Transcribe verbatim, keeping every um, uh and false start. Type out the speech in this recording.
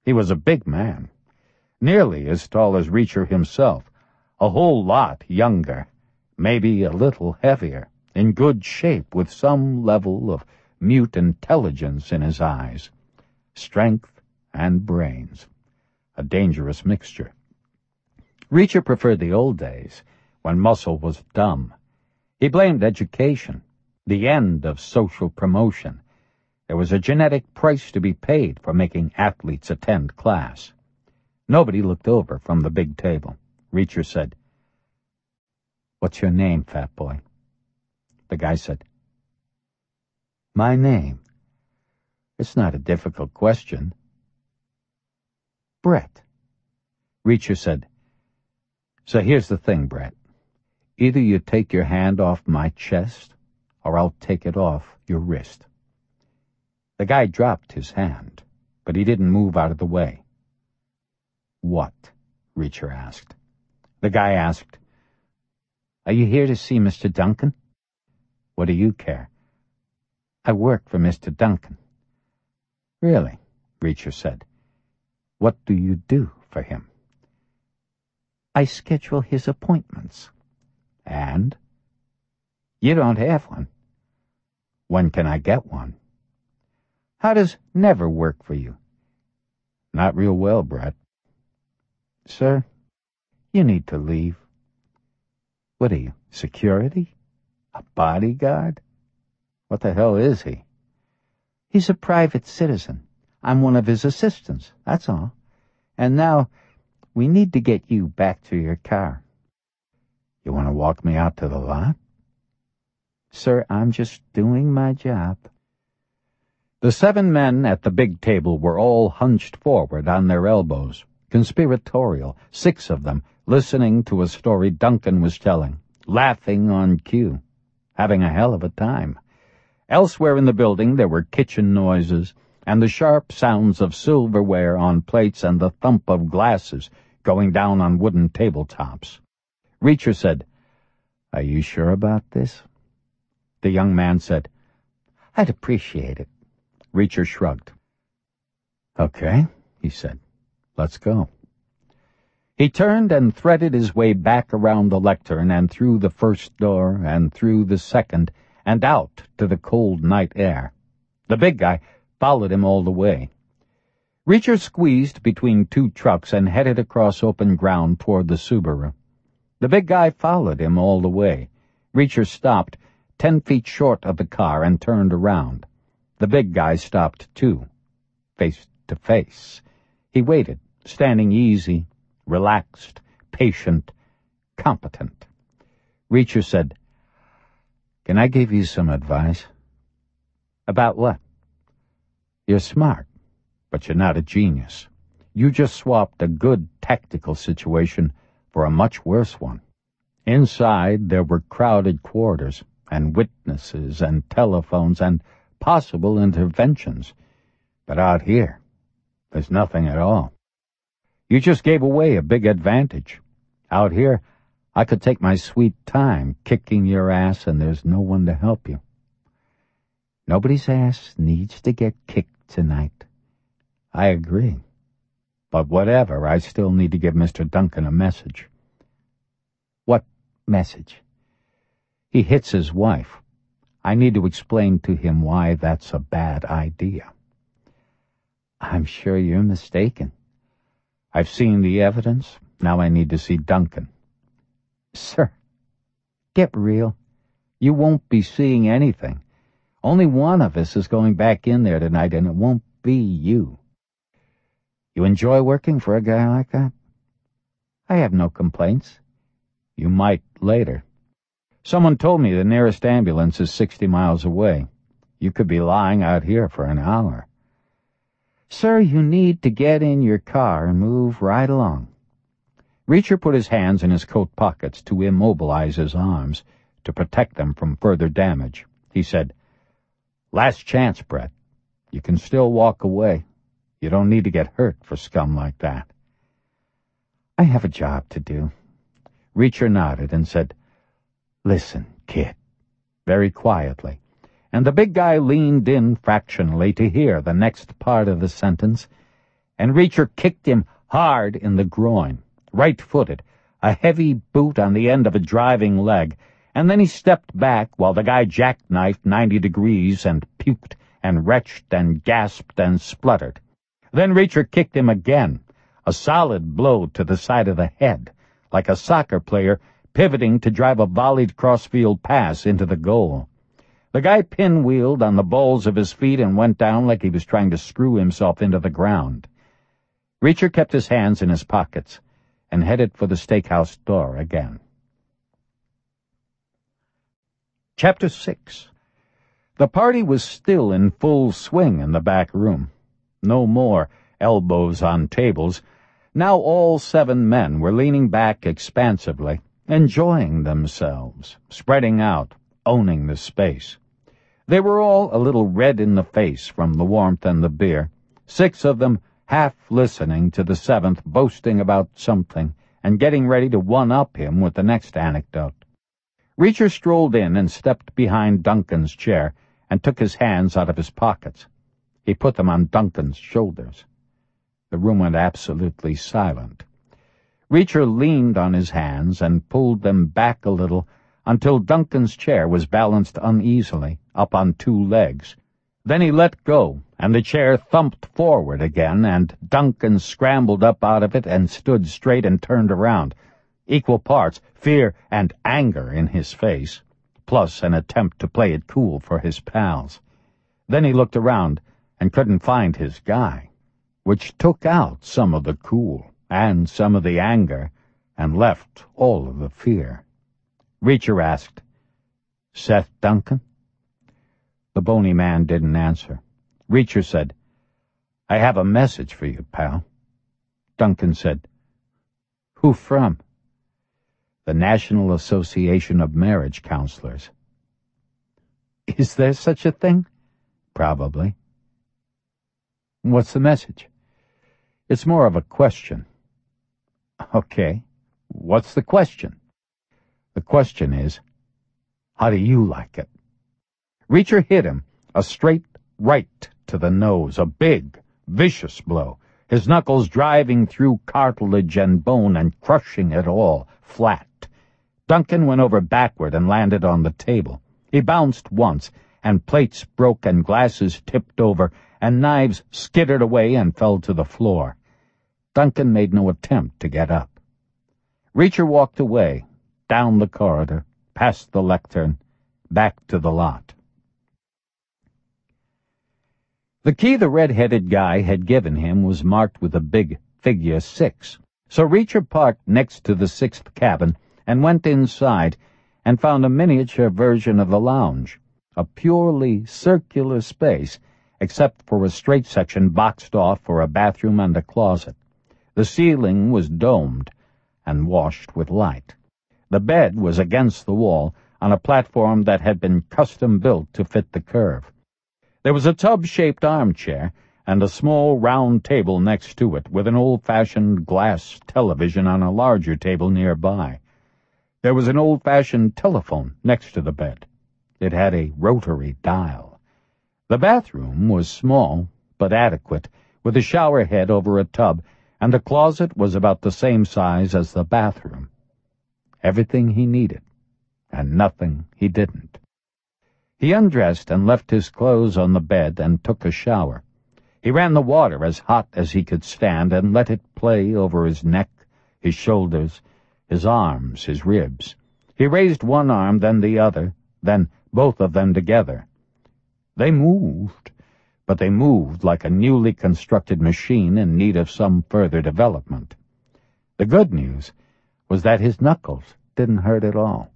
He was a big man, nearly as tall as Reacher himself, a whole lot younger, maybe a little heavier, in good shape with some level of mute intelligence in his eyes. Strength and brains. A dangerous mixture. Reacher preferred the old days, when muscle was dumb. He blamed education, the end of social promotion. There was a genetic price to be paid for making athletes attend class. Nobody looked over from the big table. Reacher said, "What's your name, fat boy?" The guy said, "My name? It's not a difficult question." "Brett." Reacher said, "So here's the thing, Brett. Either you take your hand off my chest, or I'll take it off your wrist." The guy dropped his hand, but he didn't move out of the way. "What?" Reacher asked. The guy asked, "Are you here to see Mister Duncan?" "What do you care?" "I work for Mister Duncan." "Really?" Reacher said. "What do you do for him?" "I schedule his appointments." "And?" "You don't have one." "When can I get one?" "How does never work for you?" "Not real well, Brett." "Sir, you need to leave." "What are you, security? A bodyguard?" "What the hell is he?" "He's a private citizen. I'm one of his assistants, that's all. And now, we need to get you back to your car." "You want to walk me out to the lot?" "Sir, I'm just doing my job." The seven men at the big table were all hunched forward on their elbows, conspiratorial, six of them, listening to a story Duncan was telling, laughing on cue, having a hell of a time. Elsewhere in the building there were kitchen noises, and the sharp sounds of silverware on plates and the thump of glasses going down on wooden tabletops. Reacher said, "Are you sure about this?" The young man said, "I'd appreciate it." Reacher shrugged. "Okay," he said. "Let's go." He turned and threaded his way back around the lectern and through the first door and through the second and out to the cold night air. The big guy followed him all the way. Reacher squeezed between two trucks and headed across open ground toward the Subaru. The big guy followed him all the way. Reacher stopped ten feet short of the car and turned around. The big guy stopped too, face to face. He waited, standing easy, relaxed, patient, competent. Reacher said, "Can I give you some advice?" "About what?" "You're smart, but you're not a genius. You just swapped a good tactical situation for a much worse one. Inside there were crowded quarters, and witnesses, and telephones, and possible interventions. But out here, there's nothing at all. You just gave away a big advantage. Out here, I could take my sweet time kicking your ass, and there's no one to help you." "Nobody's ass needs to get kicked tonight." "I agree. But whatever, I still need to give Mister Duncan a message." "What message?" "He hits his wife. I need to explain to him why that's a bad idea." "I'm sure you're mistaken." "I've seen the evidence. Now I need to see Duncan." "Sir, get real. You won't be seeing anything. Only one of us is going back in there tonight, and it won't be you." "You enjoy working for a guy like that?" "I have no complaints." "You might later. Someone told me the nearest ambulance is sixty miles away. You could be lying out here for an hour." "Sir, you need to get in your car and move right along." Reacher put his hands in his coat pockets to immobilize his arms, to protect them from further damage. He said, "Last chance, Brett. You can still walk away. You don't need to get hurt for scum like that." "I have a job to do." Reacher nodded and said, "Listen, kid," very quietly, and the big guy leaned in fractionally to hear the next part of the sentence, and Reacher kicked him hard in the groin, right-footed, a heavy boot on the end of a driving leg, and then he stepped back while the guy jackknifed ninety degrees and puked and retched and gasped and spluttered. Then Reacher kicked him again, a solid blow to the side of the head, like a soccer player pivoting to drive a volleyed crossfield pass into the goal. The guy pinwheeled on the balls of his feet and went down like he was trying to screw himself into the ground. Reacher kept his hands in his pockets and headed for the steakhouse door again. Chapter six. The party was still in full swing in the back room. No more elbows on tables. Now all seven men were leaning back expansively, enjoying themselves, spreading out, owning the space. They were all a little red in the face from the warmth and the beer, six of them half listening to the seventh boasting about something and getting ready to one-up him with the next anecdote. Reacher strolled in and stepped behind Duncan's chair and took his hands out of his pockets. He put them on Duncan's shoulders. The room went absolutely silent. Reacher leaned on his hands and pulled them back a little until Duncan's chair was balanced uneasily up on two legs. Then he let go, and the chair thumped forward again, and Duncan scrambled up out of it and stood straight and turned around, equal parts fear and anger in his face, plus an attempt to play it cool for his pals. Then he looked around and couldn't find his guy, which took out some of the cool and some of the anger and left all of the fear. Reacher asked, "Seth Duncan?" The bony man didn't answer. Reacher said, "I have a message for you, pal." Duncan said, "Who from?" "The National Association of Marriage Counselors." "Is there such a thing?" "Probably." "What's the message?" "It's more of a question." "Okay. What's the question?" "The question is, how do you like it?" Reacher hit him, a straight right to the nose, a big, vicious blow, his knuckles driving through cartilage and bone and crushing it all flat. Duncan went over backward and landed on the table. He bounced once, and plates broke and glasses tipped over, and knives skittered away and fell to the floor. Duncan made no attempt to get up. Reacher walked away, down the corridor, past the lectern, back to the lot. The key the red-headed guy had given him was marked with a big figure six, so Reacher parked next to the sixth cabin and went inside and found a miniature version of the lounge, a purely circular space, except for a straight section boxed off for a bathroom and a closet. The ceiling was domed and washed with light. The bed was against the wall on a platform that had been custom-built to fit the curve. There was a tub-shaped armchair and a small round table next to it, with an old-fashioned glass television on a larger table nearby. There was an old-fashioned telephone next to the bed. It had a rotary dial. The bathroom was small, but adequate, with a shower head over a tub, and the closet was about the same size as the bathroom. Everything he needed, and nothing he didn't. He undressed and left his clothes on the bed and took a shower. He ran the water as hot as he could stand and let it play over his neck, his shoulders, his arms, his ribs. He raised one arm, then the other, then both of them together. They moved, but they moved like a newly constructed machine in need of some further development. The good news was that his knuckles didn't hurt at all.